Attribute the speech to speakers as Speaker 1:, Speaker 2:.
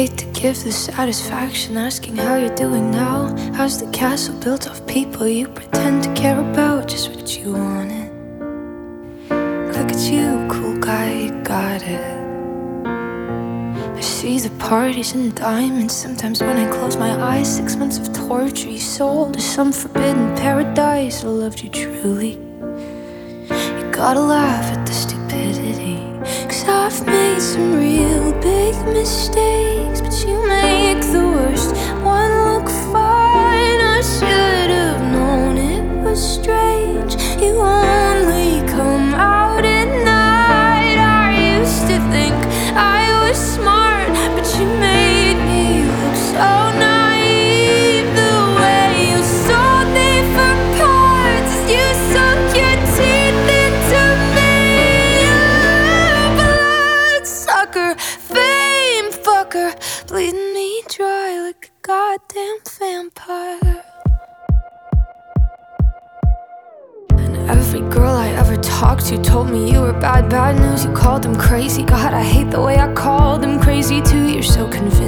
Speaker 1: hate to give the satisfaction asking how you're doing now. How's the castle built of people you pretend to care about? Just what you wanted. Look at you, cool guy, you got it. I see the parties and diamonds. Sometimes when I close my eyes, 6 months of torture you sold to some forbidden paradise. I loved you truly. You gotta laugh at the stupidity, 'cause I've made some real big mistakes, but you make the worst one look fine. I should have known it was strange. You only come out at night. I used to think I was smart, but you made me look so naive. The way you sold me for parts, you sunk your teeth into me. Bloodsucker, fame fucker, bleeding me dry like a goddamn vampire. And every girl I ever talked to told me you were bad, bad news. You called them crazy. God, I hate the way I called them crazy too. You're so convinced